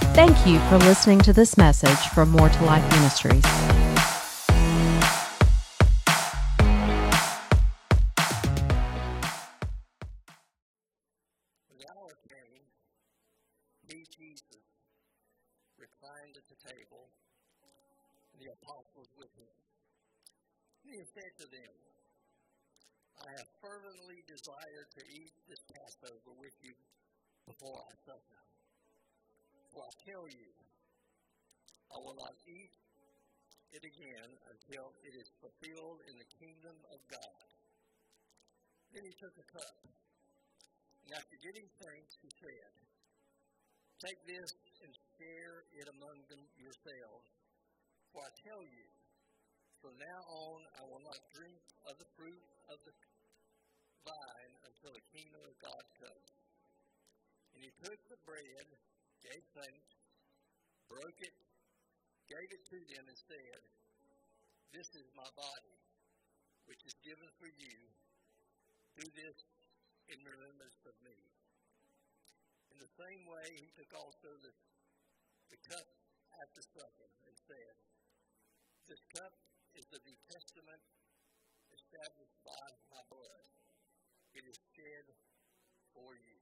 Thank you for listening to this message from More to Life Ministries. The hour came, he, Jesus, reclined at the table, the apostles with him. And he said to them, I have fervently desired to eat this Passover with you before I suffer. For I tell you, I will not eat it again until it is fulfilled in the kingdom of God. Then he took a cup, and after giving thanks, he said, Take this and share it among yourselves. For I tell you, from now on I will not drink of the fruit of the vine until the kingdom of God comes. And he took the bread, gave thanks, broke it, gave it to them, and said, This is my body, which is given for you. Do this in remembrance of me. In the same way, he took also the cup after supper and said, This cup is the New Testament established by my blood. It is shed for you.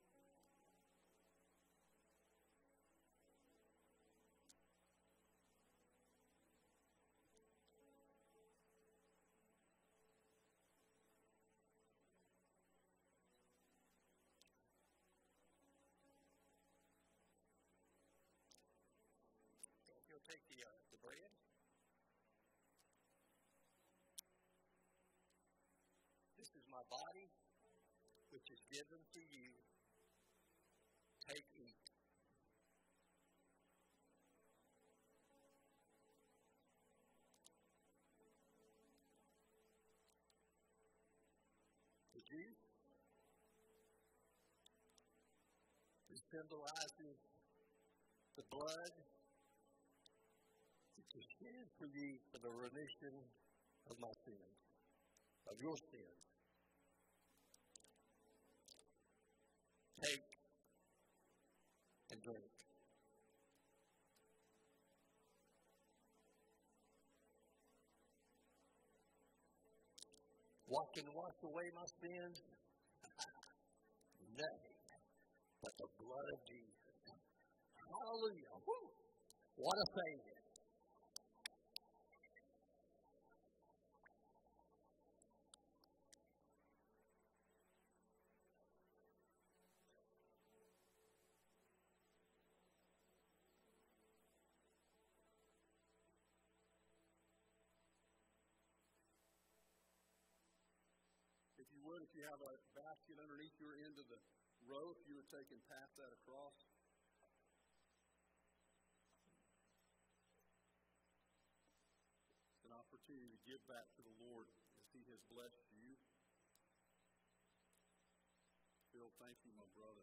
You'll take the bread. This is my body, which is given to you. Take, eat. The juice, it symbolizes the blood which is shed for you for the remission of my sins, of your sins. Take and drink. What can wash away my sins? Nothing but the blood of Jesus. Hallelujah. Woo. What a Savior. If you have a basket underneath your end of the row, if you would take and pass that across. It's an opportunity to give back to the Lord as He has blessed you. Phil, thank you, my brother.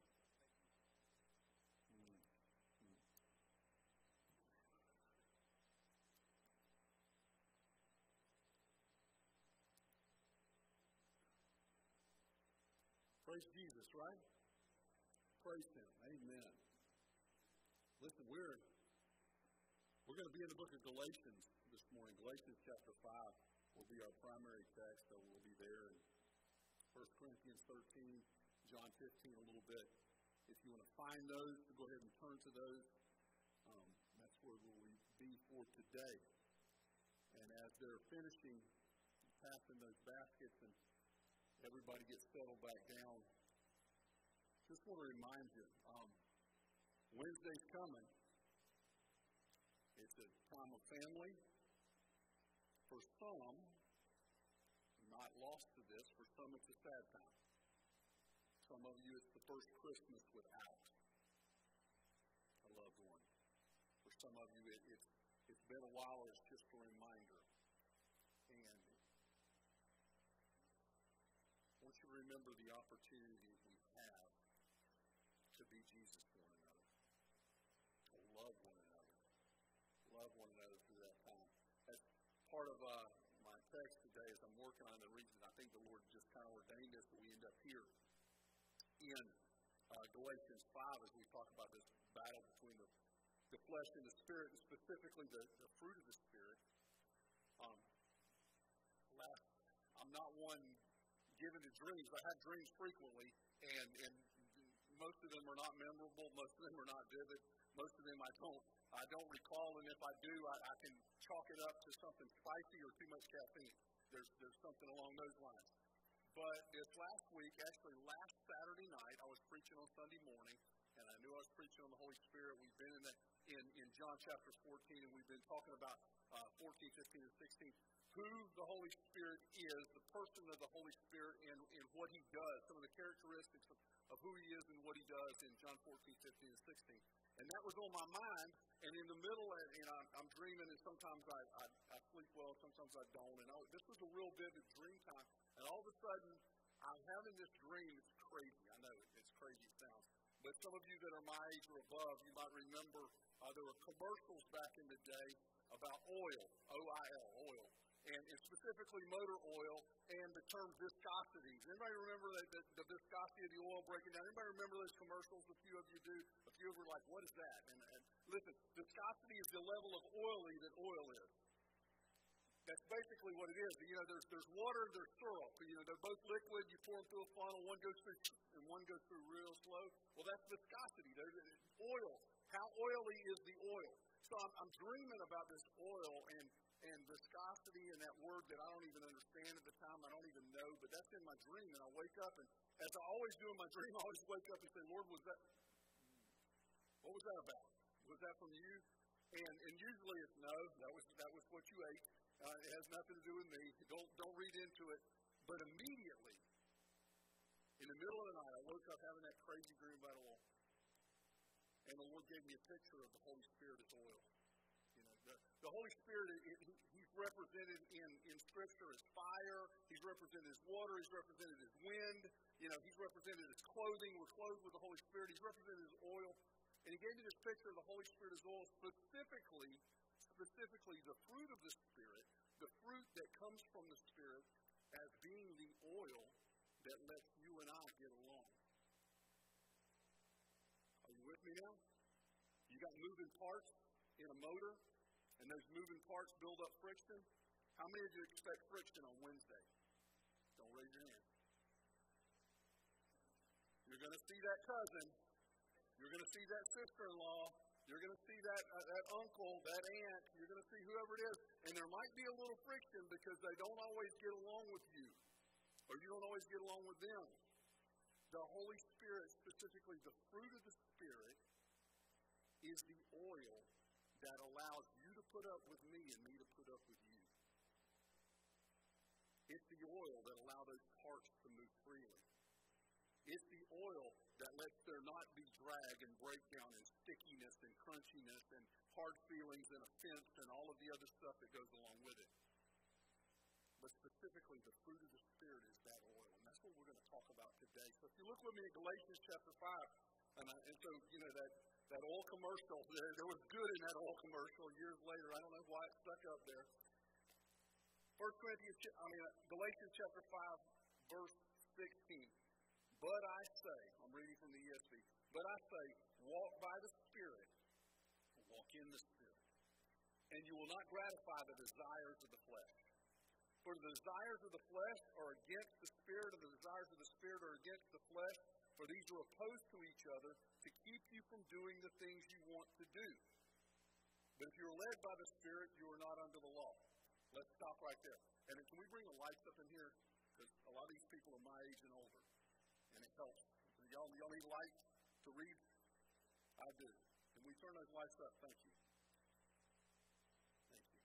Praise Jesus, right? Praise Him. Amen. Listen, we're going to be in the book of Galatians this morning. Galatians chapter 5 will be our primary text, so we'll be there. And 1 Corinthians 13, John 15 a little bit. If you want to find those, go ahead and turn to those. That's where we'll be for today. And as they're finishing, passing those baskets and everybody gets settled back down, just want to remind you, Wednesday's coming. It's a time of family. For some, not lost to this, for some it's a sad time. Some of you, it's the first Christmas without a loved one. For some of you, it's been a while, or it's just a reminder. And I want you to remember the opportunity we have to be Jesus to one another, to love one another through that time. That's part of my text today as I'm working on the reason I think the Lord just kind of ordained this that we end up here in Galatians 5 as we talk about this battle between the the flesh and the spirit, and specifically the fruit of the Spirit. I'm not one given to dreams. I have dreams frequently, and most of them are not memorable. Most of them are not vivid. Most of them I don't recall, and if I do, I can chalk it up to something spicy or too much caffeine. There's something along those lines. But this last week, actually last Saturday night, I was preaching on Sunday morning, and I knew I was preaching on the Holy Spirit. We've been in John chapter 14, and we've been talking about 14, 15, and 16, who the Holy Spirit is, the person of the Holy Spirit, and what He does, some of the characteristics of who He is and what He does in John 14, 15, and 16. And that was on my mind, and in the middle, I'm dreaming, and sometimes I sleep well, sometimes I don't. And this was a real vivid dream time, and all of a sudden, I'm having this dream. It's crazy. I know it's crazy it sounds. But some of you that are my age or above, you might remember there were commercials back in the day about oil, O-I-L, oil. And specifically motor oil and the term viscosity. Anybody remember the viscosity of the oil breaking down? Anybody remember those commercials? A few of you do. A few of you are like, what is that? And listen, viscosity is the level of oily that oil is. That's basically what it is. You know, there's water and there's syrup. You know, they're both liquid. You pour them through a funnel. One goes through and one goes through real slow. Well, that's viscosity. There's oil. How oily is the oil? So I'm dreaming about this oil and viscosity and that word that I don't even understand at the time, I don't even know, but that's in my dream, and I wake up, and as I always do in my dream, I always wake up and say, Lord, what was that about? Was that from you? And usually it's no, that was what you ate. It has nothing to do with me. Don't read into it. But immediately, in the middle of the night, I woke up having that crazy dream about oil, and the Lord gave me a picture of the Holy Spirit as oil. The Holy Spirit, He's represented in Scripture as fire. He's represented as water. He's represented as wind. You know, He's represented as clothing. We're clothed with the Holy Spirit. He's represented as oil. And He gave me this picture of the Holy Spirit as oil, specifically the fruit of the Spirit, the fruit that comes from the Spirit as being the oil that lets you and I get along. Are you with me now? You got moving parts in a motor, and those moving parts build up friction. How many of you expect friction on Wednesday? Don't raise your hand. You're going to see that cousin. You're going to see that sister-in-law. You're going to see that uncle, that aunt. You're going to see whoever it is. And there might be a little friction because they don't always get along with you, or you don't always get along with them. The Holy Spirit, specifically the fruit of the Spirit, is the oil that allows you to put up with me and me to put up with you. It's the oil that allows those parts to move freely. It's the oil that lets there not be drag and breakdown and stickiness and crunchiness and hard feelings and offense and all of the other stuff that goes along with it. But specifically, the fruit of the Spirit is that oil. And that's what we're going to talk about today. So if you look with me at Galatians chapter 5, and so, you know, that oil commercial, there was good in that oil commercial years later. I don't know why it stuck up there. Galatians chapter 5, verse 16. But I say, I'm reading from the ESV, but I say, walk by the Spirit, walk in the Spirit, and you will not gratify the desires of the flesh. For the desires of the flesh are against the Spirit, and the desires of the Spirit are against the flesh, for these are opposed to each other to keep you from doing the things you want to do. But if you are led by the Spirit, you are not under the law. Let's stop right there. And can we bring the lights up in here? Because a lot of these people are my age and older. And it helps. Y'all need lights to read? I do. Can we turn those lights up? Thank you. Thank you.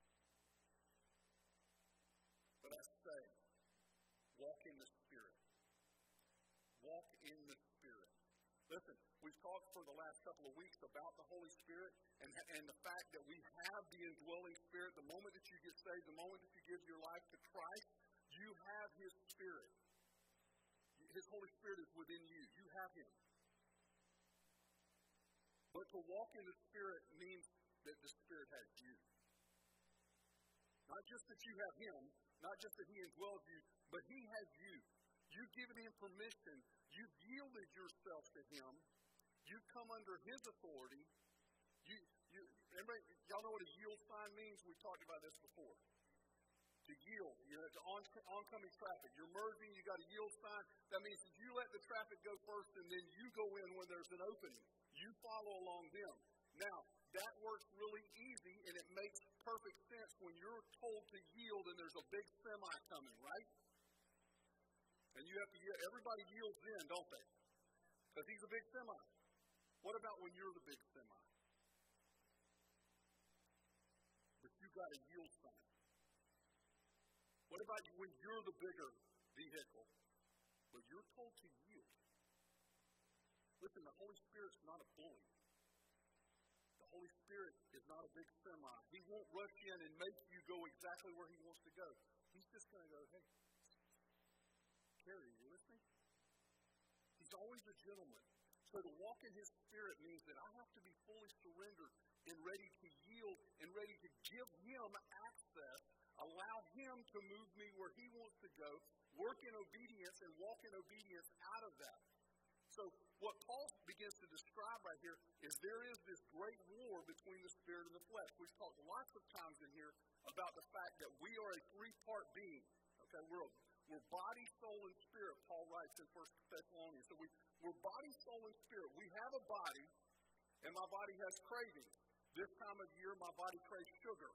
But I say, walk in the Spirit. Walk in the Spirit. Listen, we've talked for the last couple of weeks about the Holy Spirit and the fact that we have the indwelling Spirit. The moment that you get saved, the moment that you give your life to Christ, you have His Spirit. His Holy Spirit is within you. You have Him. But to walk in the Spirit means that the Spirit has you. Not just that you have Him, not just that He indwells you, but He has you. You've given Him permission. You've yielded yourself to Him. You've come under His authority. Everybody, y'all know what a yield sign means? We've talked about this before. To yield, to oncoming traffic. You're merging, you got a yield sign. That means that you let the traffic go first and then you go in when there's an opening. You follow along them. Now, that works really easy and it makes perfect sense when you're told to yield and there's a big semi coming, right? And you have to yield. Everybody yields in, don't they? Because he's a big semi. What about when you're the big semi? But you got a yield sign. What about when you're the bigger vehicle, but you're told to yield? Listen, the Holy Spirit's not a bully. The Holy Spirit is not a big semi. He won't rush in and make you go exactly where he wants to go. He's just going to go, hey, Carrie, are you listening? He's always a gentleman. So to walk in his Spirit means that I have to be fully surrendered and ready to yield and ready to give him access, allow him to move me where he wants to go, work in obedience and walk in obedience out of that. So what Paul begins to describe right here is there is this great war between the spirit and the flesh. We've talked lots of times in here about the fact that we are a three-part being. Okay, we're body, soul, and spirit, Paul writes in 1 Thessalonians. So we're body, soul, and spirit. We have a body, and my body has cravings. This time of year, my body craves sugar.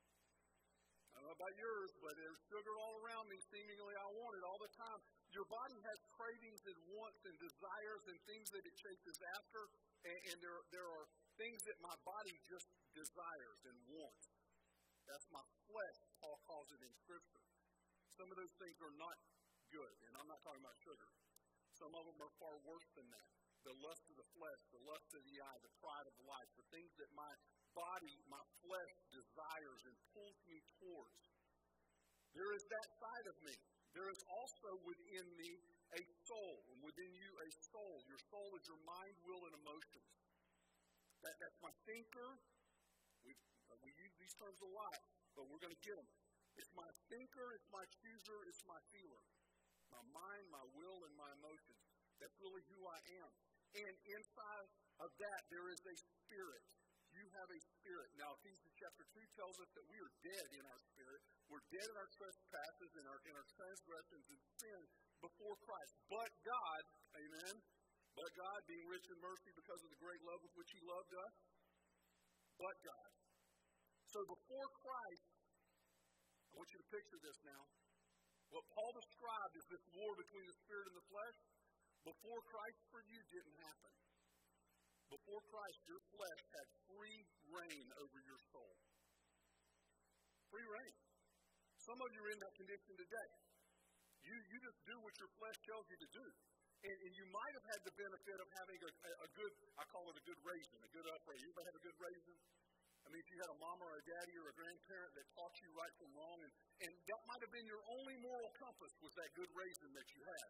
I don't know about yours, but there's sugar all around me. Seemingly, I want it all the time. Your body has cravings and wants and desires and things that it chases after, and there are things that my body just desires and wants. That's my flesh, Paul calls it in Scripture. Some of those things are not good, and I'm not talking about sugar. Some of them are far worse than that. The lust of the flesh, the lust of the eye, the pride of life, the things that my body, my flesh desires and pulls me towards. There is that side of me. There is also within me a soul, and within you a soul. Your soul is your mind, will, and emotions. That's my thinker. We use these terms a lot, but we're going to get them. It's my thinker, it's my chooser, it's my feeler. My mind, my will, and my emotions. That's really who I am. And inside of that, there is a spirit. You have a spirit. Now, Ephesians chapter 2 tells us that we are dead in our spirit. We're dead in our trespasses, in our transgressions and sin before Christ. But God, amen, but God, being rich in mercy because of the great love with which he loved us, but God. So before Christ, I want you to picture this now. What Paul described is this war between the spirit and the flesh. Before Christ for you didn't happen. Before Christ, your flesh had free reign over your soul. Free reign. Some of you are in that condition today. You just do what your flesh tells you to do. And you might have had the benefit of having a good, I call it a good raising, a good upbringing. You ever have a good raising? I mean, if you had a mama or a daddy or a grandparent that taught you right from wrong, and that might have been your only moral compass was that good raising that you had.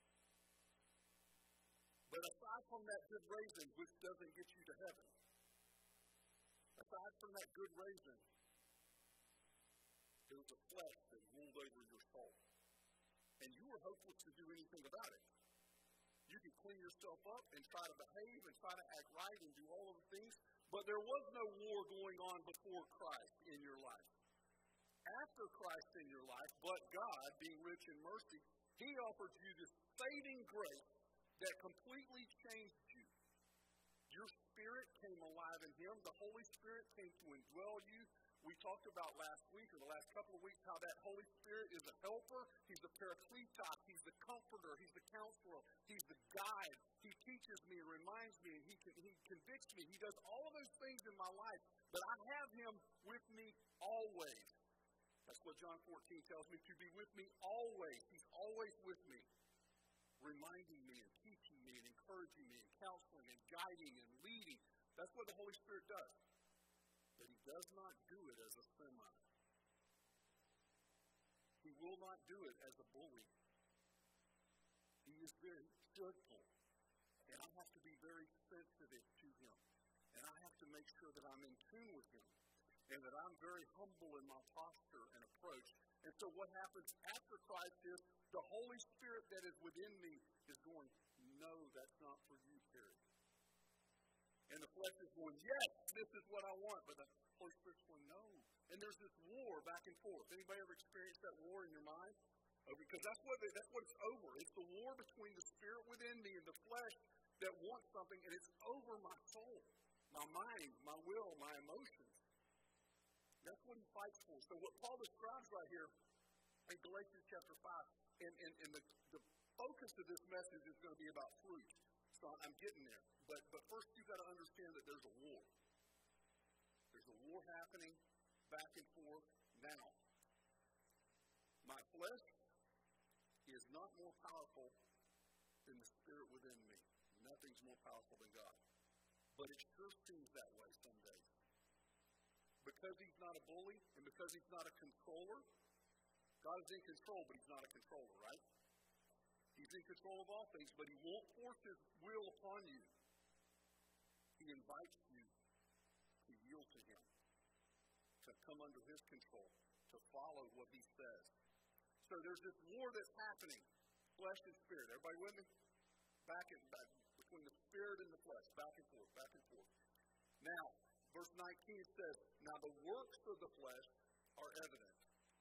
But aside from that good raising, which doesn't get you to heaven, aside from that good raising, there was a flesh that ruled over your soul. And you were hopeless to do anything about it. You could clean yourself up and try to behave and try to act right and do all of the things, but there was no war going on before Christ in your life. After Christ in your life, but God, being rich in mercy, he offered you this saving grace that completely changed you. Your spirit came alive in him. The Holy Spirit came to indwell you. We talked about last week or the last couple of weeks how that Holy Spirit is a helper. He's the parakletos. He's the comforter. He's the counselor. He's the guide. He teaches me and reminds me, and he convicts me. He does all of those things in my life, but I have him with me always. That's what John 14 tells me, to be with me always. He's always with me, reminding me and teaching me and encouraging me and counseling and guiding and leading. That's what the Holy Spirit does. But he does not do it as a semi. He will not do it as a bully. He is very gentle. And I have to be very sensitive to him. And I have to make sure that I'm in tune with him. And that I'm very humble in my posture and approach. And so what happens after Christ is the Holy Spirit that is within me is going, no, that's not for you, Terry. And the flesh is going, yes, this is what I want. But the Holy Spirit's going, no. And there's this war back and forth. Anybody ever experienced that war in your mind? Because that's what it's over. It's the war between the spirit within me and the flesh that wants something, and it's over my soul, my mind, my will, my emotions. That's what he fights for. So what Paul describes right here in Galatians chapter 5, and the focus of this message is going to be about fruit. So I'm getting there. But first you've got to understand that there's a war. There's a war happening back and forth now. My flesh is not more powerful than the spirit within me. Nothing's more powerful than God. But it sure seems that way some days. Because he's not a bully and because he's not a controller, God is in control, but he's not a controller, right? He's in control of all things, but he won't force his will upon you. He invites you to yield to him, to come under his control, to follow what he says. So there's this war that's happening, flesh and spirit. Everybody with me? Back between the spirit and the flesh, back and forth, back and forth. Now, verse 19 says, now the works of the flesh are evident.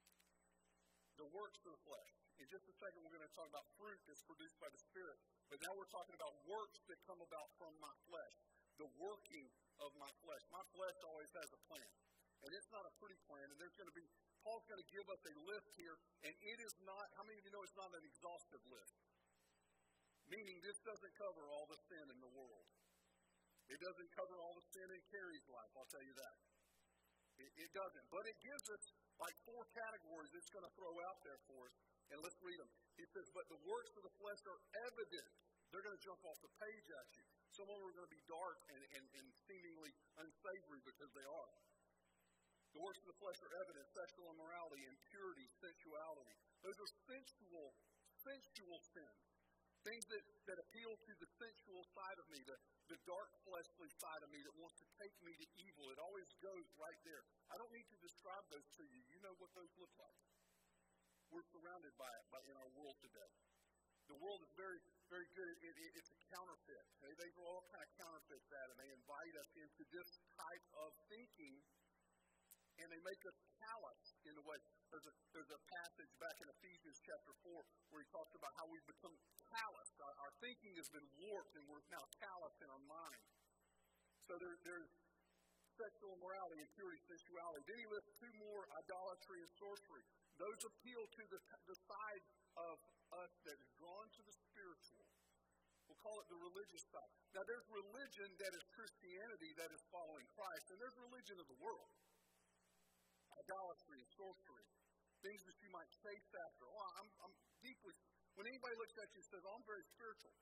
The works of the flesh. In just a second, we're going to talk about fruit that's produced by the Spirit. But now we're talking about works that come about from my flesh. The working of my flesh. My flesh always has a plan. And it's not a pretty plan. And there's going to be, Paul's going to give us a list here. And it is not, how many of you know it's not an exhaustive list? Meaning this doesn't cover all the sin in the world. It doesn't cover all the sin in Carrie's life, I'll tell you that. It doesn't. But it gives us like 4 categories it's going to throw out there for us. And let's read them. He says, but the works of the flesh are evident. They're going to jump off the page at you. Some of them are going to be dark and seemingly unsavory because they are. The works of the flesh are evident: sexual immorality, impurity, sensuality. Those are sensual sins. Things that appeal to the sensual side of me, the dark fleshly side of me that wants to take me to evil. It always goes right there. I don't need to describe those to you. You know what those look like. We're surrounded by it in our world today. The world is very, very good. It's a counterfeit. They throw all kind of counterfeits at it. They invite us into this type of thinking, and they make us callous in a way. There's a passage back in Ephesians chapter 4 where he talks about how we've become callous. Our thinking has been warped, and we're now callous in our mind. So there's sexual immorality, impurity, sensuality. Then he lists 2 more: idolatry and sorcery. Those appeal to the side of us that is drawn to the spiritual. We'll call it the religious side. Now, there's religion that is Christianity, that is following Christ, and there's religion of the world. Idolatry and sorcery. Things that you might chase after. Oh, I'm deeply... When anybody looks at you and says, oh, I'm very spiritual,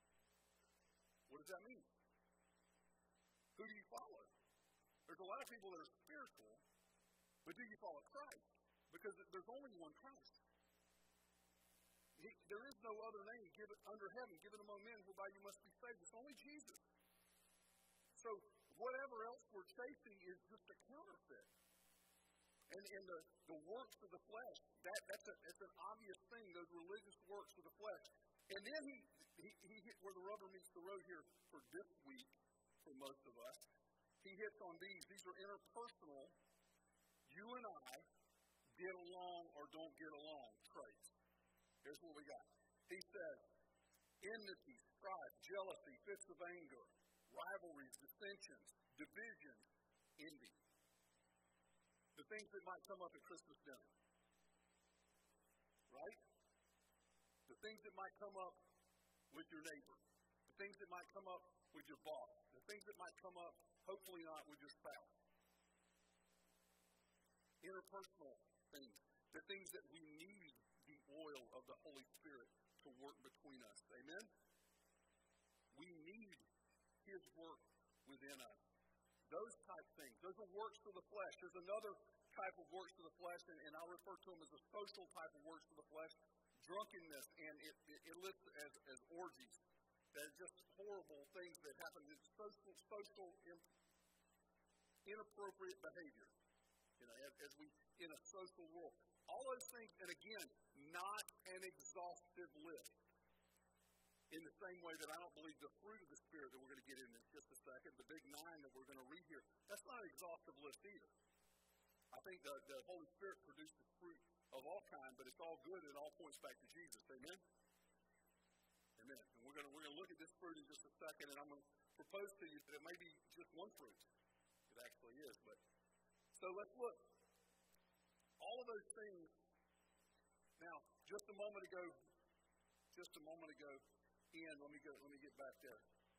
what does that mean? Who do you follow? There's a lot of people that are spiritual, but do you follow Christ? Because there's only one Christ. There is no other name given under heaven, given among men whereby you must be saved. It's only Jesus. So whatever else we're chasing is just a counterfeit. And the works of the flesh, that's an obvious thing, those religious works of the flesh. And then he hit where the rubber meets the road here for this week, for most of us. He hits on these. These are interpersonal. You and I get along or don't get along traits. Here's what we got. He says, enmity, strife, jealousy, fits of anger, rivalries, dissensions, divisions, envy. The things that might come up at Christmas dinner. Right? The things that might come up with your neighbor. The things that might come up with your boss. The things that might come up, hopefully not, with your spouse. Interpersonal things. The things that we need the oil of the Holy Spirit to work between us. Amen? We need his work within us. Those type things. Those are works of the flesh. There's another type of works of the flesh, and I'll refer to them as a social type of works of the flesh. Drunkenness, and it lists as orgies. They're just horrible things that happen. It's social inappropriate behavior. You know, as we in a social world. All those things, and again, not an exhaustive list. In the same way that I don't believe the fruit of the Spirit that we're going to get in just a second, the big 9 that we're going to read here, that's not an exhaustive list either. I think the Holy Spirit produces fruit of all kind, but it's all good and it all points back to Jesus. Amen? Amen. And we're going to look at this fruit in just a second, and I'm going to propose to you that it may be just one fruit. It actually is. But so let's look. All of those things. Now, just a moment ago, let me get back there.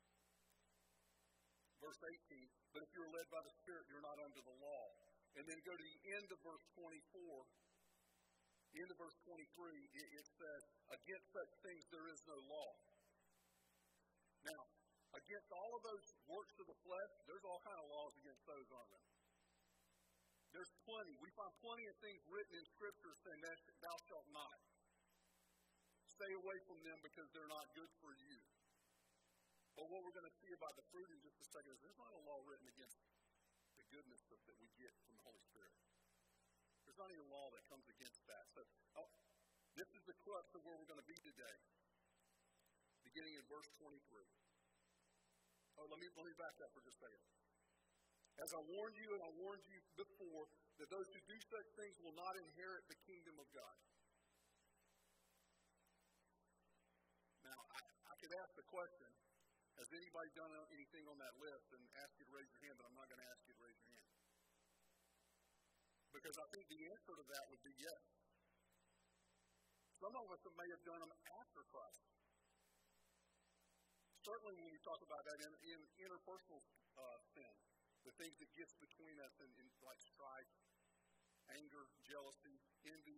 Verse 18, but if you're led by the Spirit, you're not under the law. And then go to the end of verse 24. The end of verse 23, it says, against such things there is no law. Now, against all of those works of the flesh, there's all kind of laws against those, aren't there? There's plenty. We find plenty of things written in Scripture saying, thou shalt not. Stay away from them because they're not good for you. But what we're going to see about the fruit in just a second is there's not a law written against the goodness that we get from the Holy Spirit. There's not any law that comes against that. So this is the crux of where we're going to be today, beginning in verse 23. Let me back up for just a second. As I warned you, and I warned you before, that those who do such things will not inherit the kingdom of God. Now, I could ask the question, has anybody done anything on that list, and ask you to raise your hand, but I'm not going to ask you to raise your hand. Because I think the answer to that would be yes. Some of us may have done them after Christ. Certainly when we talk about that in interpersonal sin, the things that gets between us in like strife, anger, jealousy, envy.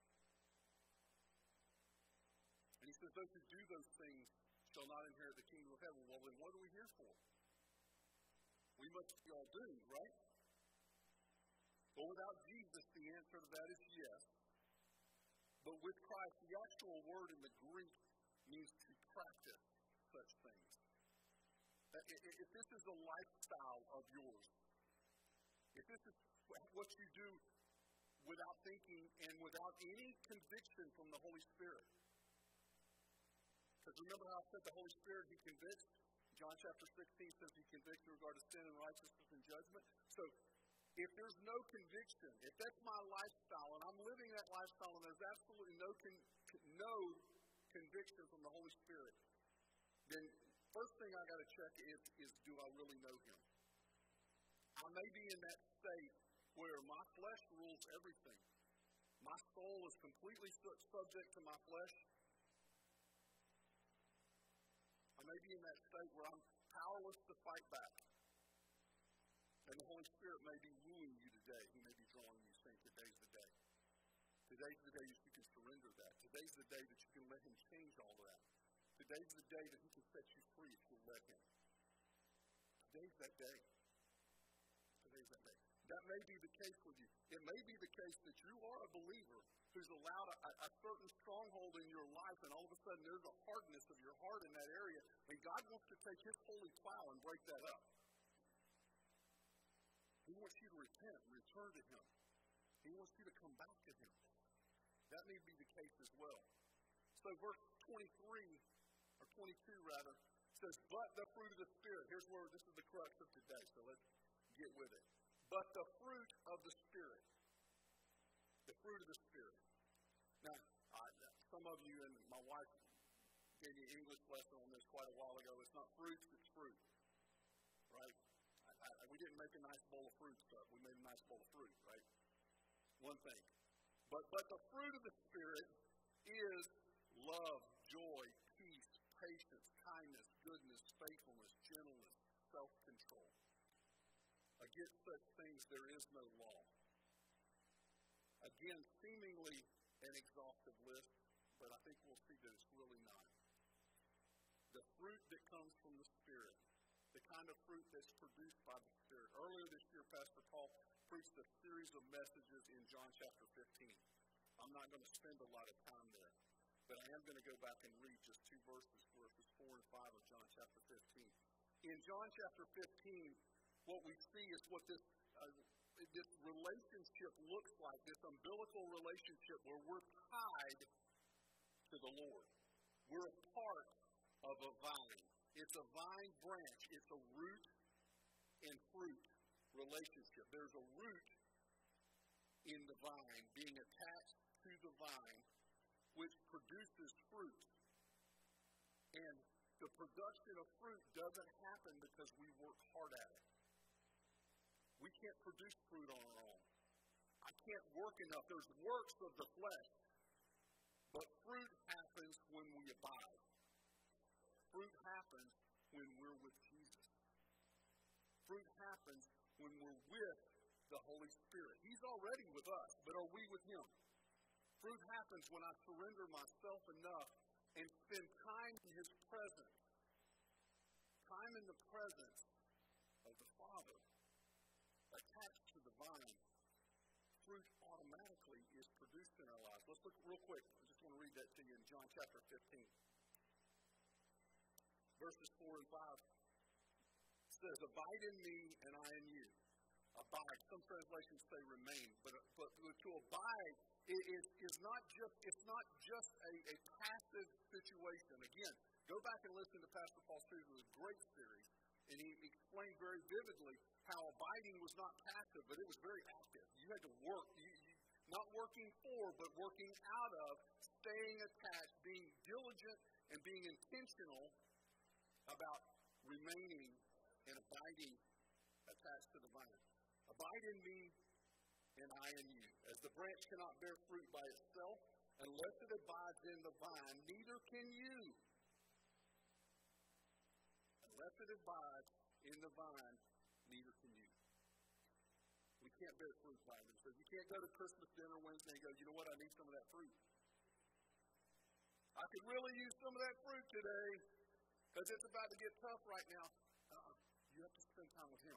And he says, those who do those things shall not inherit the kingdom of heaven. Well, then what are we here for? We must be all doomed, right? But without Jesus, the answer to that is yes. But with Christ, the actual word in the Greek means to practice such things. If this is a lifestyle of yours, if this is what you do without thinking and without any conviction from the Holy Spirit. Because remember how I said the Holy Spirit, He convicts? John chapter 16 says He convicts in regard to sin and righteousness and judgment. So, if there's no conviction, if that's my lifestyle, and I'm living that lifestyle, and there's absolutely no conviction from the Holy Spirit, then first thing I got to check is do I really know Him? I may be in that state where my flesh rules everything. My soul is completely subject to my flesh. I may be in that state where I'm powerless to fight back. And the Holy Spirit may be wooing you today. He may be drawing you, saying, today's the day. Today's the day that you can surrender that. Today's the day that you can let Him change all that. Today's the day that He can set you free if you'll let Him. Today's that day. Today's that day. That may be the case with you. It may be the case that you are a believer who's allowed a certain stronghold in your life, and all of a sudden there's a hardness of your heart in that area, and God wants to take His holy plow and break that up. He wants you to repent and return to Him. He wants you to come back to Him. That may be the case as well. So verse 23, or 22 rather, says, but the fruit of the Spirit. Here's where this is the crux of today, so let's get with it. But the fruit of the Spirit. The fruit of the Spirit. Now, some of you, and my wife gave me an English lesson on this quite a while ago. It's not fruits, it's fruit. Right? We didn't make a nice bowl of fruit stuff. We made a nice bowl of fruit, right? One thing. But the fruit of the Spirit is love, joy, peace, patience, kindness, goodness, faithfulness, gentleness, self-control. Against such things there is no law. Again, seemingly an exhaustive list, but I think we'll see that it's really not. The fruit that comes from the Spirit, the kind of fruit that's produced by the Spirit. Earlier this year, Pastor Paul preached a series of messages in John chapter 15. I'm not going to spend a lot of time there, but I am going to go back and read just two verses 4 and 5 of John chapter 15. In John chapter 15, what we see is what this relationship looks like, this umbilical relationship where we're tied to the Lord. We're a part of a vine. It's a vine branch. It's a root and fruit relationship. There's a root in the vine being attached to the vine, which produces fruit. And the production of fruit doesn't happen because we work hard at it. We can't produce fruit on our own. I can't work enough. There's works of the flesh. But fruit happens when we abide. Fruit happens when we're with Jesus. Fruit happens when we're with the Holy Spirit. He's already with us, but are we with Him? Fruit happens when I surrender myself enough and spend time in His presence. Time in the presence of the Father. Attached to the vine, fruit automatically is produced in our lives. Let's look real quick. I just want to read that to you in John chapter 15. Verses 4 and 5 says, "Abide in me and I in you." Abide. Some translations say remain, but to abide is not just a passive situation. Again, go back and listen to Pastor Paul Stevens. It was a great series, and he explained very vividly how abiding was not passive, but it was very active. You had to work, not working for, but working out of, staying attached, being diligent, and being intentional about remaining and abiding attached to the vine. Abide in me and I in you. As the branch cannot bear fruit by itself unless it abides in the vine, neither can you. Unless it abides in the vine, neither can you. We can't bear fruit by themselves. You can't go to Christmas dinner Wednesday and go, you know what, I need some of that fruit. I could really use some of that fruit today because it's about to get tough right now. You have to spend time with Him.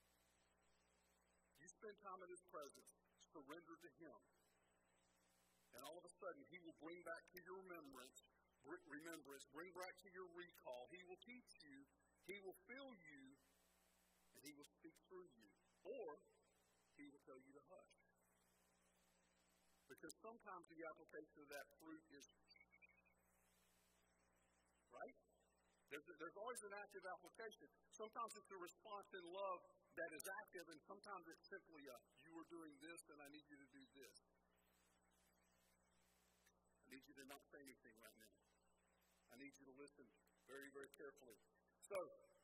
You spend time in His presence, surrender to Him, and all of a sudden He will bring back to your remembrance, bring back to your recall. He will teach you, He will fill you, and He will speak through you. Or He will tell you to hush. Because sometimes the application of that fruit is, right? There's always an active application. Sometimes it's a response in love that is active, and sometimes it's simply you are doing this, and I need you to do this. I need you to not say anything right now. I need you to listen very, very carefully. So,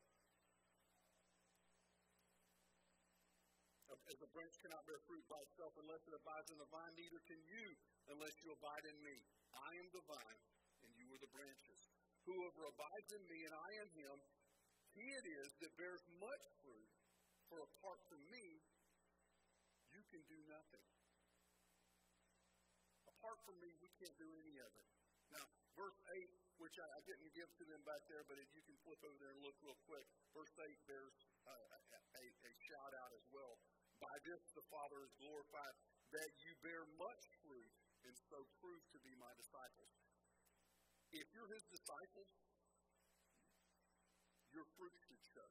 as a branch cannot bear fruit by itself unless it abides in the vine, neither can you unless you abide in me. I am the vine, and you are the branches. Whoever abides in me and I in him, he it is that bears much fruit, for apart from me, you can do nothing. Apart from me, we can't do any of it. Now, verse 8, which I didn't give to them back there, but you can flip over there and look real quick. Verse 8 bears a shout out as well. By this the Father is glorified, that you bear much fruit, and so prove to be my disciples. If you're His disciples, your fruit should show.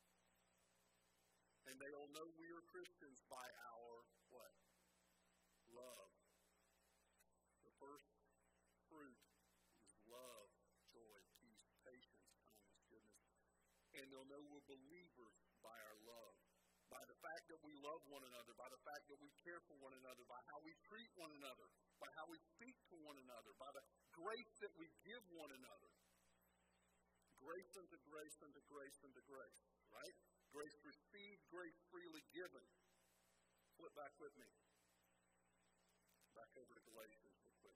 And they'll know we are Christians by our what? Love. The first fruit is love, joy, peace, patience, kindness, goodness. And they'll know we're believers by our love. By the fact that we love one another, by the fact that we care for one another, by how we treat one another, by how we speak to one another, by the grace that we give one another. Grace unto grace unto grace unto grace, right? Grace received, grace freely given. Flip back with me. Back over to Galatians real quick.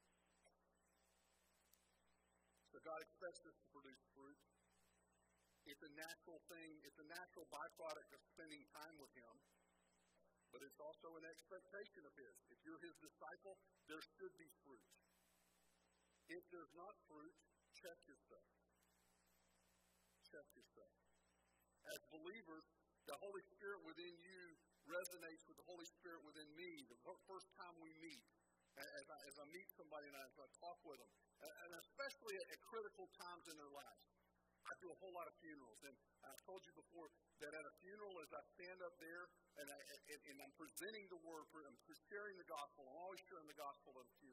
So God expects us to produce fruit. It's a natural thing. It's a natural byproduct of spending time with Him. But it's also an expectation of His. If you're His disciple, there should be fruit. If there's not fruit, check yourself. Check yourself. As believers, the Holy Spirit within you resonates with the Holy Spirit within me. The first time we meet, as I meet somebody and as I talk with them, and especially at critical times in their lives. I do a whole lot of funerals, and I've told you before that at a funeral, as I stand up there and I'm presenting the word, I'm sharing the gospel, I'm always sharing the gospel at a funeral,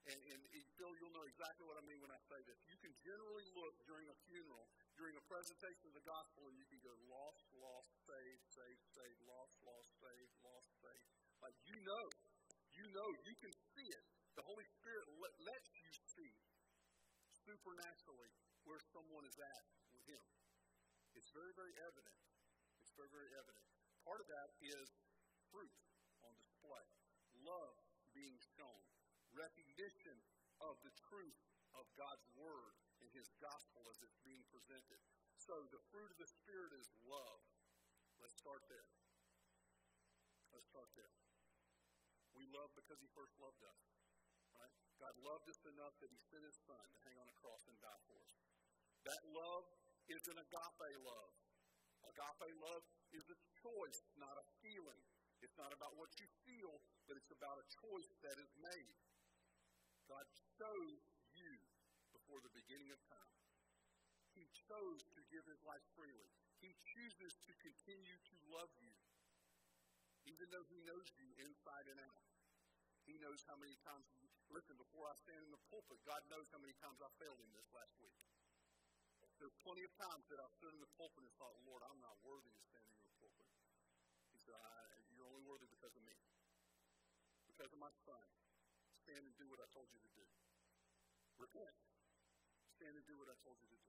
And Bill, you'll know exactly what I mean when I say this. You can generally look during a funeral, during a presentation of the gospel, and you can go lost, lost, saved, saved, saved, lost, lost, saved, lost, saved. Like you know, you can see it. The Holy Spirit lets you see supernaturally where someone is at with Him. It's very, very evident. It's very, very evident. Part of that is fruit on display, love being shown, recognition of the truth of God's Word and His gospel as it's being presented. So the fruit of the Spirit is love. Let's start there. Let's start there. We love because He first loved us. Right? God loved us enough that He sent His Son to hang on a cross and die for us. That love is an agape love. Agape love is a choice, not a feeling. It's not about what you feel, but it's about a choice that is made. God chose you before the beginning of time. He chose to give His life freely. He chooses to continue to love you, even though He knows you inside and out. He knows how many times, listen, before I stand in the pulpit, God knows how many times I failed Him this last week. There's plenty of times that I've stood in the pulpit and thought, Lord, I'm not worthy to stand in your pulpit. He said, you're only worthy because of me, because of my Son. Stand and do what I told you to do. Repent. Stand and do what I told you to do.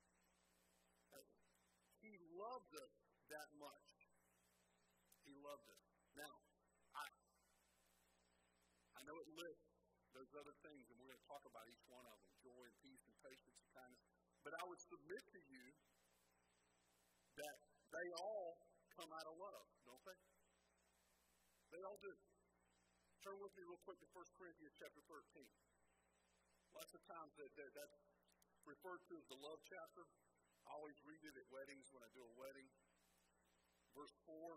He loved us that much. He loved us. Now, I know it lists those other things, and we're going to talk about each one of them, joy and peace and patience and kindness. But I would submit to you that they all come out of love, don't they? They all do. Turn with me real quick to 1 Corinthians chapter 13. Lots of times that's referred to as the love chapter. I always read it at weddings when I do a wedding. Verse 4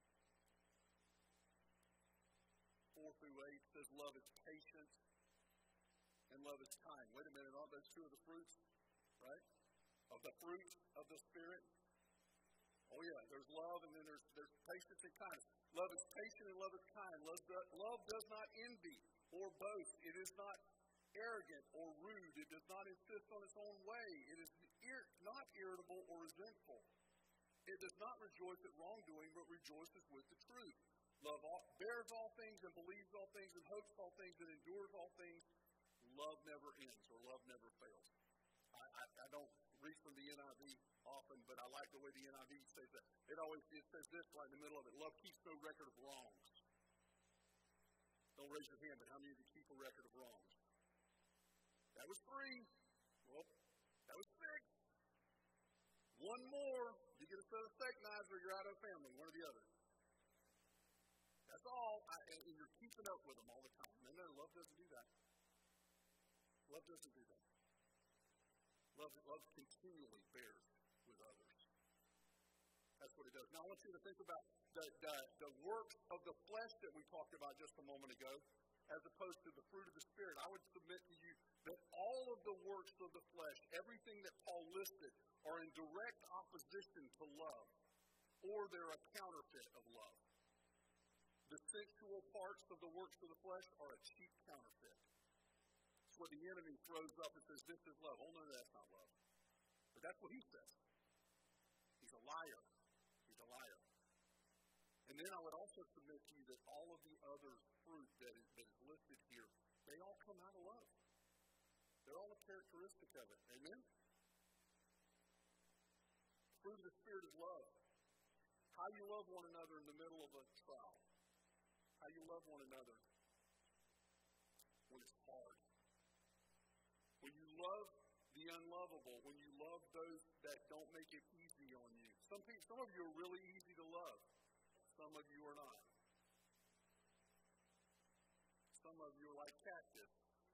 through 8 says, love is patient and love is kind. Wait a minute, aren't those two of the fruits? Right? Of the fruit of the Spirit. Oh yeah, there's love and then there's patience and kindness. Love is patient and love is kind. Love does not envy or boast. It is not arrogant or rude. It does not insist on its own way. It is not irritable or resentful. It does not rejoice at wrongdoing, but rejoices with the truth. Love bears all things and believes all things and hopes all things and endures all things. Love never ends or love never fails. I don't read from the NIV often, but I like the way the NIV says that. It says this right in the middle of it. Love keeps no record of wrongs. Don't raise your hand, but how many of you keep a record of wrongs? That was 3. Well, that was 6. One more, you get a set of steak knives or you're out of the family, one or the other. That's all. And you're keeping up with them all the time. No, love doesn't do that. Love doesn't do that. Love continually bears with others. That's what it does. Now I want you to think about the works of the flesh that we talked about just a moment ago, as opposed to the fruit of the Spirit. I would submit to you that all of the works of the flesh, everything that Paul listed, are in direct opposition to love, or they're a counterfeit of love. The sensual parts of the works of the flesh are a cheap counterfeit. It's what the enemy throws up and says, this is love. Oh, no, that's not love. But that's what he says. He's a liar. He's a liar. And then I would also submit to you that all of the other fruit that is listed here, they all come out of love. They're all a characteristic of it. Amen? Fruit of the Spirit is love. How you love one another in the middle of a trial. How you love one another when it's hard. When you love the unlovable, when you love those that don't make it easy on you. Some of you are really easy to love. Some of you are not. Some of you are like cactus.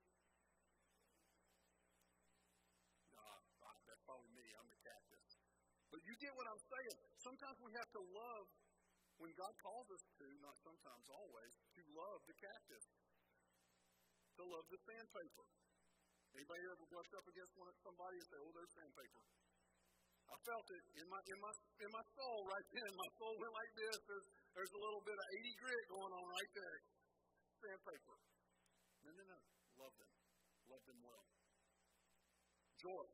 Nah, that's probably me. I'm the cactus. But you get what I'm saying. Sometimes we have to love, when God calls us to, not sometimes, always, to love the cactus. To love the sandpaper. Anybody ever brush up against somebody and say, oh, there's sandpaper? I felt it in my soul right then. My soul went like this. There's a little bit of 80 grit going on right there. Sandpaper. No. Love them. Love them well. Joy.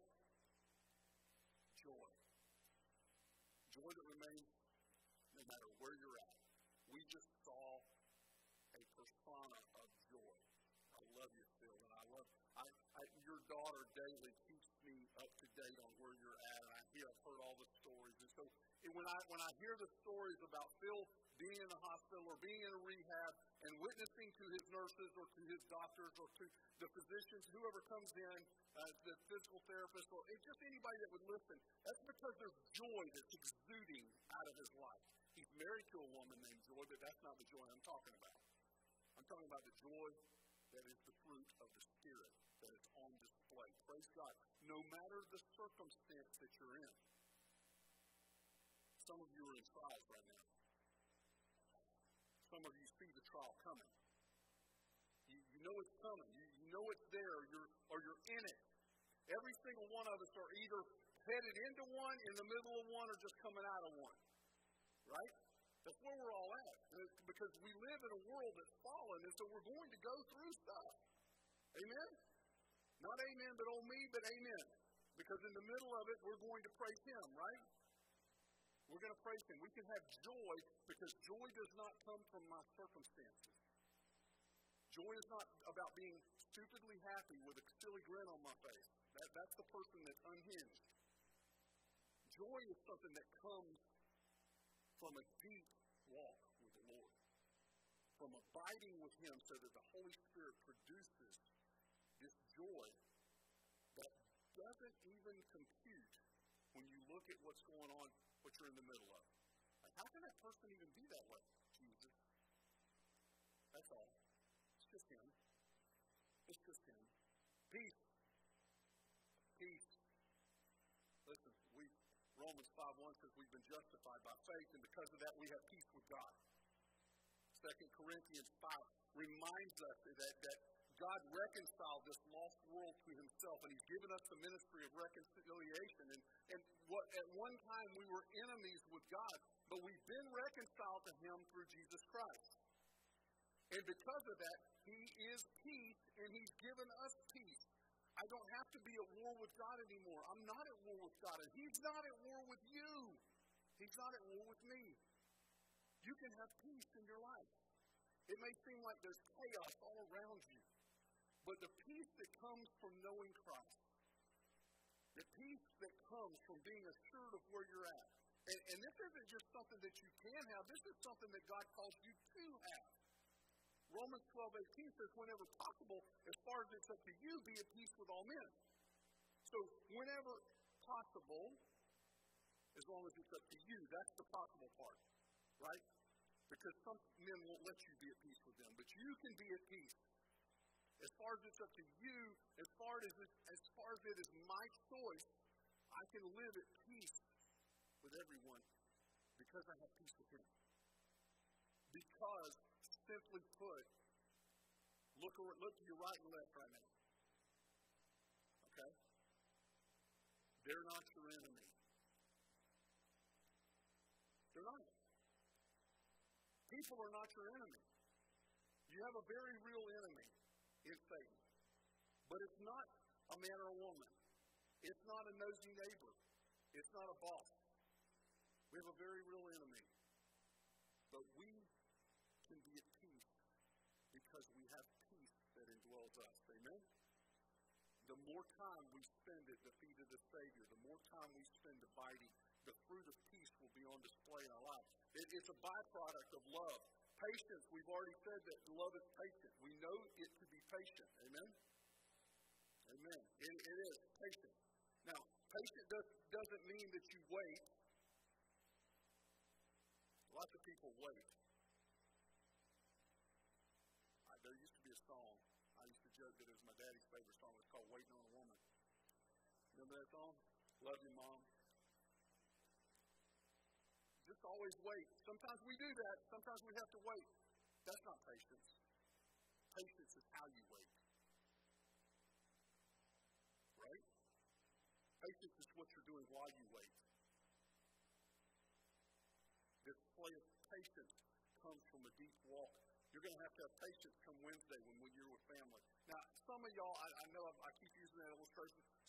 Joy. Joy that remains no matter where you're at. We just saw a persona of joy. I love you, Phil, and your daughter daily keeps me up to date on where you're at, and I've heard all the stories. And so when I hear the stories about Phil being in the hospital or being in a rehab and witnessing to his nurses or to his doctors or to the physicians, whoever comes in, the physical therapist, or just anybody that would listen, that's because there's joy that's exuding out of his life. He's married to a woman named Joy, but that's not the joy I'm talking about. I'm talking about the joy that is the fruit of the Spirit, that is on display. Praise God. No matter the circumstance that you're in. Some of you are in trials right now. Some of you see the trial coming. You know it's coming. You know it's there, or you're in it. Every single one of us are either headed into one, in the middle of one, or just coming out of one. Right? That's where we're all at. Because we live in a world that's fallen, and so we're going to go through stuff. Amen? Not amen, but oh me, but amen. Because in the middle of it, we're going to praise Him, right? We're going to praise Him. We can have joy because joy does not come from my circumstances. Joy is not about being stupidly happy with a silly grin on my face. That's the person that's unhinged. Joy is something that comes from a deep walk with the Lord. From abiding with Him so that the Holy Spirit produces this joy that doesn't even compute when you look at what's going on, what you're in the middle of. Like, how can that person even be that way? Jesus. That's all. It's just Him. It's just Him. Peace. Peace. Listen, Romans 5:1 says we've been justified by faith, and because of that we have peace with God. 2 Corinthians 5 reminds us that God reconciled this lost world to Himself, and He's given us the ministry of reconciliation. And at one time we were enemies with God, but we've been reconciled to Him through Jesus Christ. And because of that, He is peace, and He's given us peace. I don't have to be at war with God anymore. I'm not at war with God, and He's not at war with you. He's not at war with me. You can have peace in your life. It may seem like there's chaos all around you, but the peace that comes from knowing Christ, the peace that comes from being assured of where you're at, and this isn't just something that you can have, this is something that God calls you to have. Romans 12:18 says, whenever possible, as far as it's up to you, be at peace with all men. So, whenever possible, as long as it's up to you, that's the possible part, right? Because some men won't let you be at peace with them, but you can be at peace. As far as it's up to you, as far as it is my choice, I can live at peace with everyone because I have peace with Him. Because, simply put, look to your right and left right now. Okay? They're not your enemy. They're not. People are not your enemy. You have a very real enemy in Satan. But it's not a man or a woman. It's not a nosy neighbor. It's not a boss. We have a very real enemy. But we can be at peace because we have peace that indwells us. Amen? The more time we spend at the feet of the Savior, the more time we spend abiding, the fruit of peace will be on display in our lives. It's a byproduct of love. Patience, we've already said that love is patient. We know it to be patient. Amen? Amen. It is patient. Now, patient doesn't mean that you wait. Lots of people wait. There used to be a song. I used to joke that it was my daddy's favorite song. It's called Waiting on a Woman. Remember that song? Love you, Mom. Just always wait. Sometimes we do that. Sometimes we have to wait. That's not patience. Patience is how you wait. Right? Patience is what you're doing while you wait. This display of patience comes from a deep walk. You're going to have patience come Wednesday when you're with family. Now, some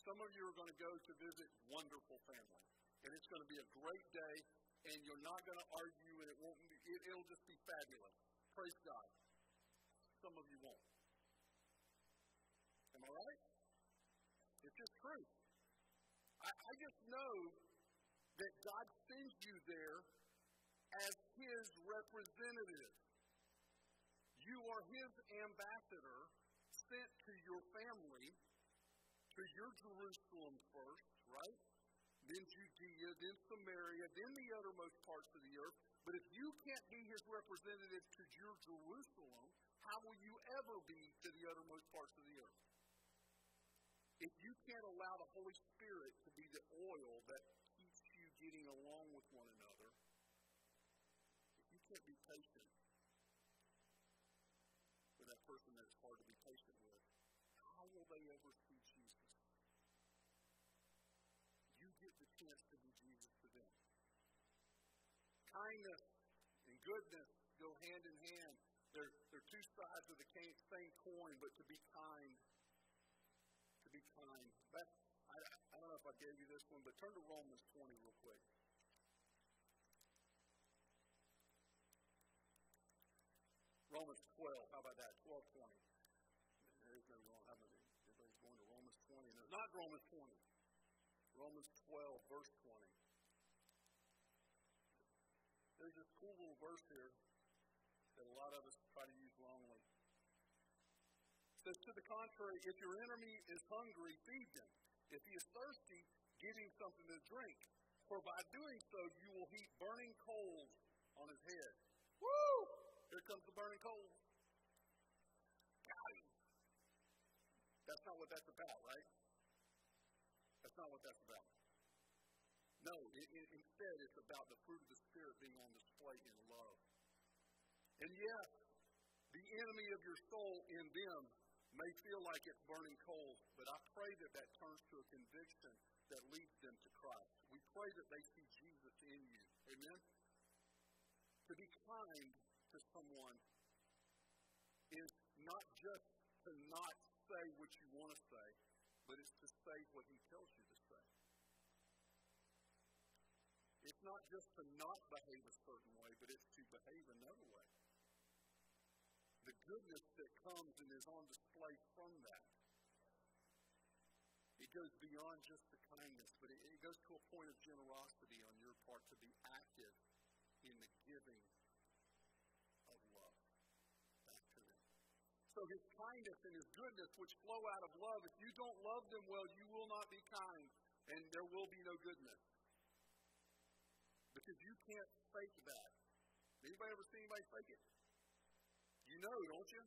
Some of you are going to go to visit wonderful family, and it's going to be a great day, and you're not going to argue, and it'll just be fabulous. Praise God. Some of you won't. Am I right? It's just true. I just know that God sends you there as His representative. You are His ambassador sent to your family, to your Jerusalem first, right? Then Judea, then Samaria, then the uttermost parts of the earth. But if you can't be His representative to your Jerusalem, how will you ever be to the uttermost parts of the earth? If you can't allow the Holy Spirit to be the oil that keeps you getting along with one another, if you can't be patient with that person that it's hard to be patient with, how will they ever see Jesus? You get the chance to be Jesus to them. Kindness and goodness go hand in hand. They're two sides of the same coin, but to be kind. To be kind. I don't know if I gave you this one, but turn to Romans 20 real quick. Romans 12, how about that? 12:20. There's no wrong. Everybody's going to Romans 20. No, not Romans 20. Romans 12, verse 20. There's this cool little verse here that a lot of us try to use wrongly. It says, to the contrary, if your enemy is hungry, feed him. If he is thirsty, give him something to drink. For by doing so, you will heap burning coals on his head. Woo! Here comes the burning coals. Got him. That's not what that's about, right? That's not what that's about. No, instead it's about the fruit of the Spirit being on display in love. And yes, the enemy of your soul in them may feel like it's burning coals, but I pray that that turns to a conviction that leads them to Christ. We pray that they see Jesus in you. Amen? To be kind to someone is not just to not say what you want to say, but it's to say what He tells you to say. It's not just to not behave a certain way, but it's to behave another way. The goodness that comes and is on display from that. It goes beyond just the kindness, but it goes to a point of generosity on your part to be active in the giving of love back to them. So His kindness and His goodness, which flow out of love, if you don't love them well, you will not be kind, and there will be no goodness. Because you can't fake that. Anybody ever seen anybody fake it? You know, don't you?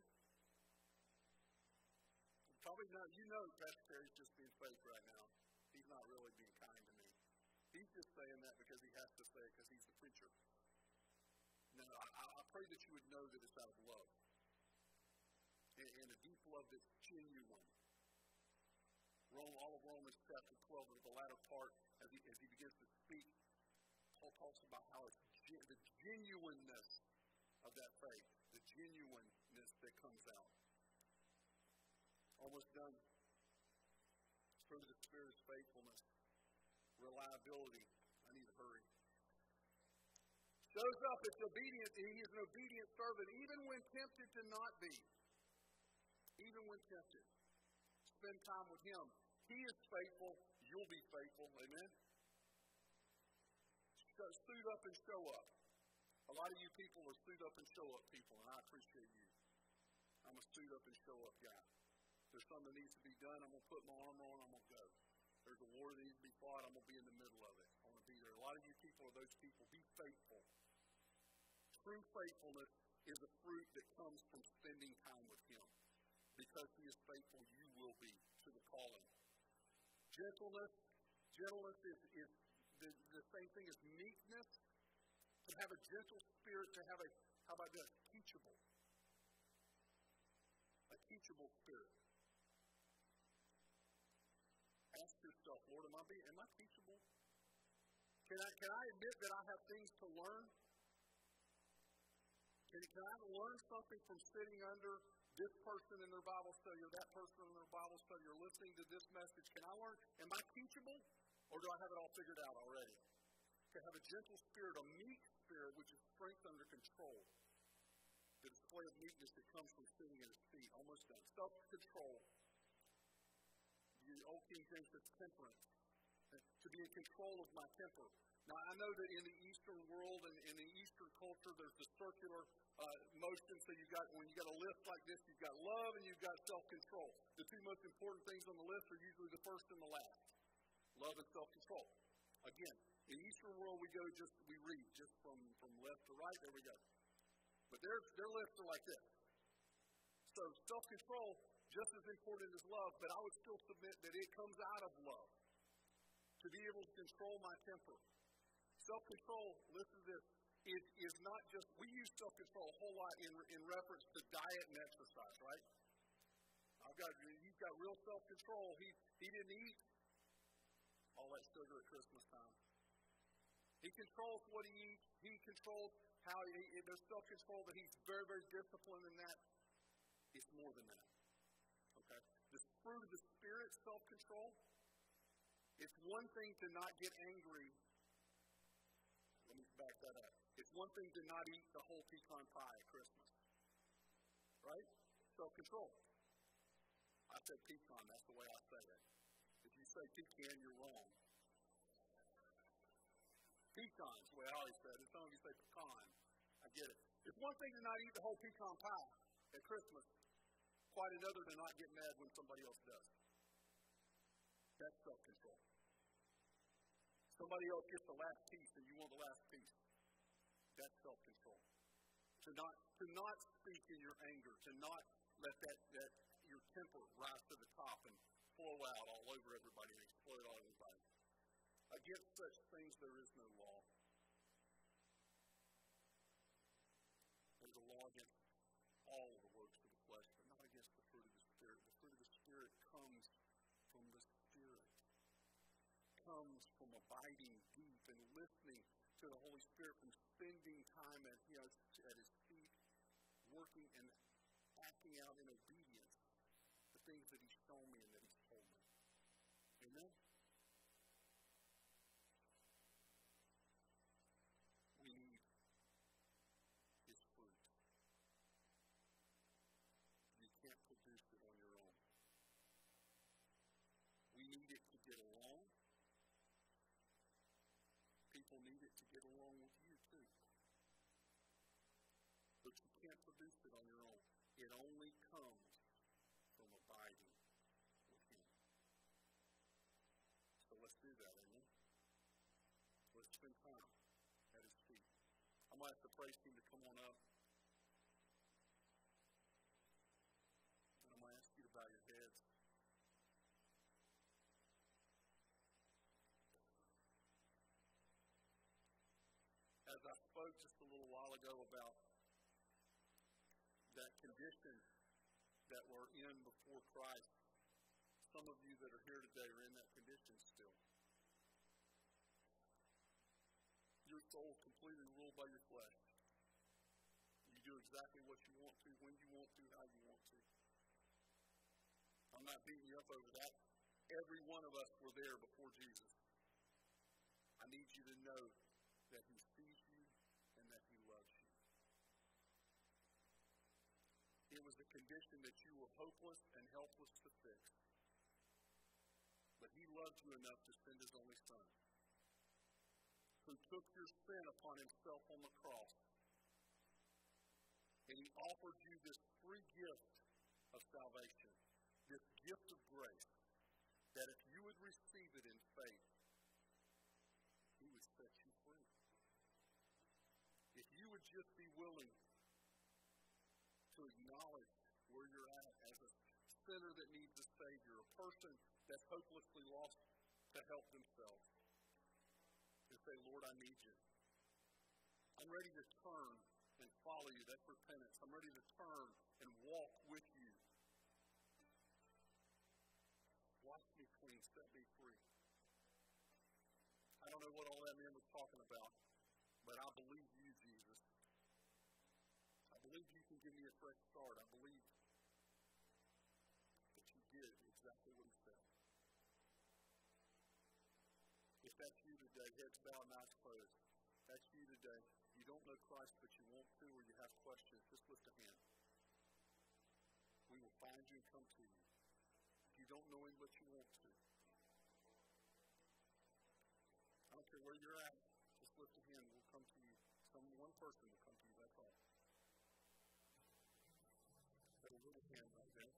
Probably not. You know Pastor Terry's just being fake right now. He's not really being kind to me. He's just saying that because he has to say it because he's the preacher. No, I pray that you would know that it's out of love. And a deep love that's genuine. All of Romans chapter 12, the latter part, as he begins to speak, Paul talks about how it's the genuineness of that faith, the genuineness that comes out. Almost done. Fruit of the Spirit's faithfulness, reliability. I need to hurry. Shows up, it's obedient. He is an obedient servant, even when tempted to not be. Even when tempted. Spend time with Him. He is faithful. You'll be faithful. Amen? Suit up and show up. A lot of you people are suit up and show up people, and I appreciate you. I'm a suit up and show up guy. If there's something that needs to be done, I'm going to put my armor on, I'm going to go. There's a war that needs to be fought, I'm going to be in the middle of it. I want to be there. A lot of you people are those people. Be faithful. True faithfulness is a fruit that comes from spending time with Him. Because He is faithful, you will be to the calling. Gentleness is the same thing as meekness. To have a gentle spirit, to have how about this? Teachable. A teachable spirit. Ask yourself, Lord, am I teachable? Can I admit that I have things to learn? Can I learn something from sitting under this person in their Bible study or that person in their Bible study or listening to this message, can I learn? Am I teachable? Or do I have it all figured out already? To have a gentle spirit, a meek spirit, which is strength under control. The display of meekness that comes from sitting at his feet. Almost done. Self-control. The old King James says temperance. To be in control of my temper. Now, I know that in the Eastern world and in the Eastern culture, there's the circular motion. So when you got a list like this, you've got love and you've got self-control. The two most important things on the list are usually the first and the last. Love and self-control. Again, in the Eastern world, we read just from left to right. There we go. But their lists are like this. So self-control, just as important as love, but I would still submit that it comes out of love. To be able to control my temper. Self-control, listen to this, is not just, we use self-control a whole lot in reference to diet and exercise, right? You've got real self-control. He didn't eat all that sugar at Christmas time. He controls what he eats. He controls how there's self-control that he's very, very disciplined in that. It's more than that. Okay? The fruit of the Spirit, self-control. It's one thing to not get angry. Let me back that up. It's one thing to not eat the whole pecan pie at Christmas. Right? Self-control. I said pecan, that's the way I say it. If you say pecan, you're wrong. Pecan is the way I always say it. Some of you say pecan. I get it. It's one thing to not eat the whole pecan pie at Christmas. Quite another to not get mad when somebody else does. That's self-control. Somebody else gets the last piece and you want the last piece. That's self-control. To not speak in your anger, to not let that your temper rise to the top and flow out all over everybody and explode all over everybody. Against such things there is no law. There's a law against all of the works of the flesh, but not against the fruit of the Spirit. The fruit of the Spirit comes from the Spirit. Comes from abiding deep and listening to the Holy Spirit, from spending time at his feet, working and acting out in obedience the things that he's shown me and that he's told me. Amen? We need his fruit. You can't produce it on your own. We need it to get along. People need it to get along with you too. But you can't produce it on your own. It only comes from abiding with him. So let's do that, amen? Let's spend time at his feet. I'm going to ask the praise team to come on up. And I'm going to ask you to bow your heads. As I spoke just a little while ago about that condition that we're in before Christ, some of you that are here today are in that condition still. Your soul is completely ruled by your flesh. You do exactly what you want to, when you want to, how you want to. I'm not beating you up over that. Every one of us were there before Jesus. I need you to know that he sees you and that he loves you. It was a condition that you were hopeless and helpless to fix. But he loved you enough to send his only Son, who took your sin upon himself on the cross. And he offered you this free gift of salvation, this gift of grace, that if you would receive it in faith, he would set you free. If you would just be willing to acknowledge where you're at as a sinner that needs a Savior, a person that's hopelessly lost to help themselves, and say, Lord, I need you. I'm ready to turn and follow you. That's repentance. I'm ready to turn and walk with you. Wash me clean, set me free. I don't know what all that man was talking about, but I believe you, Jesus. I believe you can give me a fresh start. I believe that's you today, heads bowed, eyes closed. That's you today. You don't know Christ, but you want to, or you have questions. Just lift a hand. We will find you and come to you. If you don't know him, but you want to. I don't care where you're at. Just lift a hand. We'll come to you. One person will come to you. That's all. Got a little hand right there.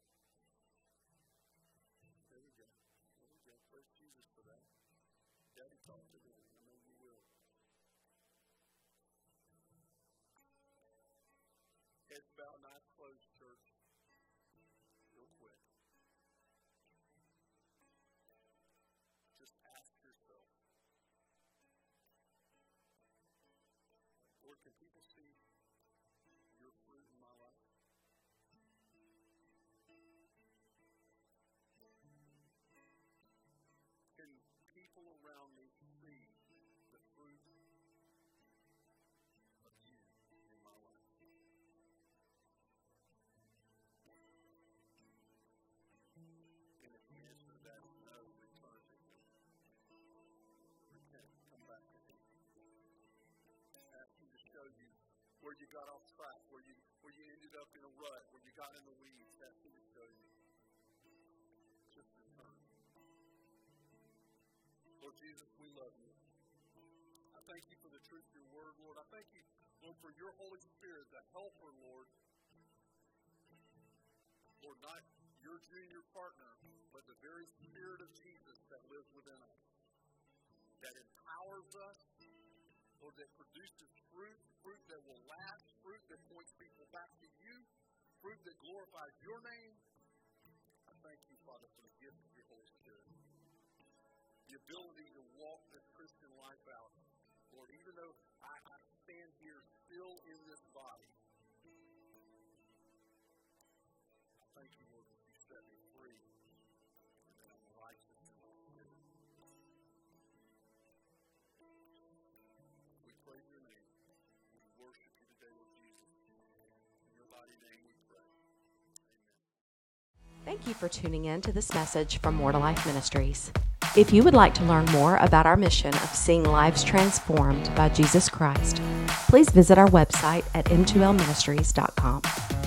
There we go. There we go. Praise Jesus for that. Daddy, talk to them. I know you will. Heads bowed, eyes closed, church. Real quick. Just ask yourself, Lord, can people see your fruit in my life? Can people around me see the fruit of you in my life? And if the answer to that is no, return to him. Repent, come back to him. Ask him to show you where you got off track, where you ended up in a rut, where you got in the weeds. Ask him to show you. Just return. Lord Jesus, we love you. I thank you for the truth of your word, Lord. I thank you, Lord, for your Holy Spirit, the helper, Lord. Lord, not your junior partner, but the very Spirit of Jesus that lives within us, that empowers us, Lord, that produces fruit, fruit that will last, fruit that points people back to you, fruit that glorifies your name. I thank you, Father, for the gift of your Holy Spirit. The ability to walk this Christian life out. Lord, even though I stand here still in this body, I thank you, Lord, that you set me free and that I'm righteous in my spirit. We praise your name. We worship you today, Lord Jesus. In your mighty name we pray. Amen. Thank you for tuning in to this message from More to Life Ministries. If you would like to learn more about our mission of seeing lives transformed by Jesus Christ, please visit our website at m2lministries.com.